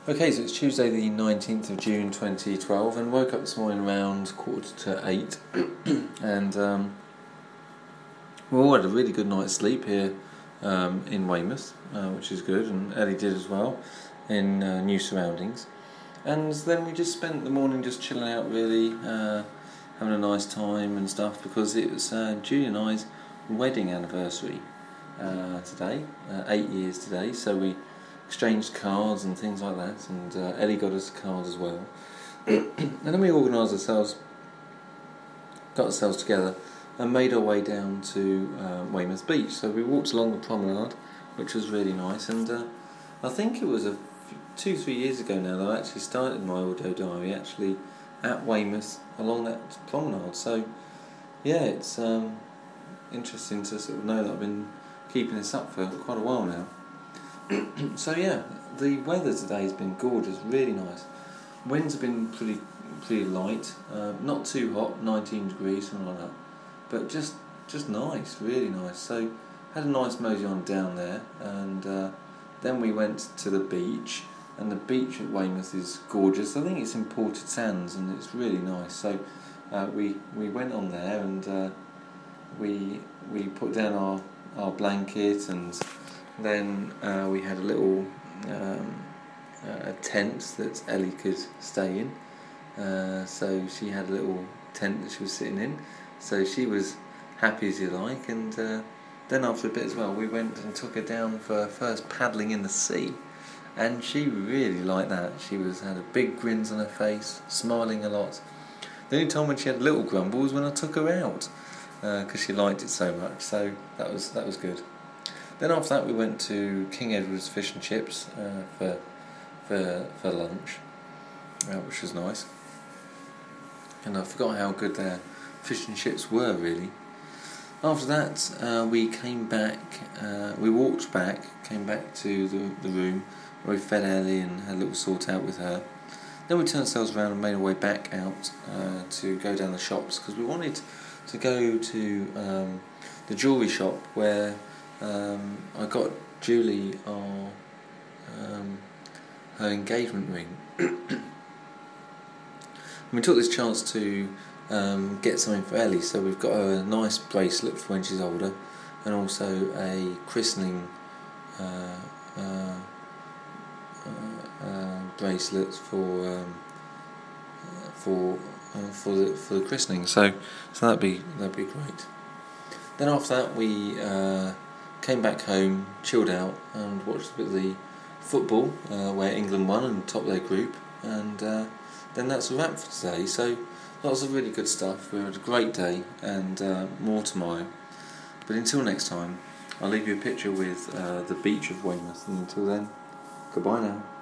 Okay, so it's Tuesday the 19th of June 2012 and woke up this morning around 7:45 and we all had a really good night's sleep here in Weymouth, which is good, and Ellie did as well in new surroundings. And then we just spent the morning just chilling out really, having a nice time and stuff, because it was Julie and I's wedding anniversary today, 8 years today, so we exchanged cards and things like that, and Ellie got us a card as well. And then we organised ourselves, got ourselves together and made our way down to Weymouth Beach. So we walked along the promenade, which was really nice, and I think it was 2-3 years ago now that I actually started my audio diary actually at Weymouth along that promenade. So yeah, it's interesting to sort of know that I've been keeping this up for quite a while now. So yeah, the weather today has been gorgeous, really nice. Winds have been pretty light, not too hot, 19 degrees, something like that, but just nice, really nice. So had a nice mosey on down there, and then we went to the beach, and the beach at Weymouth is gorgeous. I think it's in Ported Sands, and it's really nice. So we went on there, and we put down our blanket, and then we had a little a tent that Ellie could stay in. So she had a little tent that she was sitting in. So she was happy as you like. And then after a bit as well, we went and took her down for her first paddling in the sea. And she really liked that. She had a big grins on her face, smiling a lot. The only time when she had little grumble was when I took her out, because she liked it so much. So that was good. Then after that we went to King Edward's Fish and Chips for lunch, which was nice. And I forgot how good their fish and chips were, really. After that we came back, we walked back, came back to the room where we fed Ellie and had a little sort out with her. Then we turned ourselves around and made our way back out to go down the shops, because we wanted to go to the jewellery shop where I got Julie her engagement ring. We took this chance to get something for Ellie, so we've got her a nice bracelet for when she's older, and also a christening bracelet for the christening. So that'd be great. Then after that we came back home, chilled out, and watched a bit of the football where England won and topped their group, and then that's a wrap for today. So lots of really good stuff. We had a great day, and more tomorrow. But until next time, I'll leave you a picture with the beach of Weymouth, and until then, goodbye now.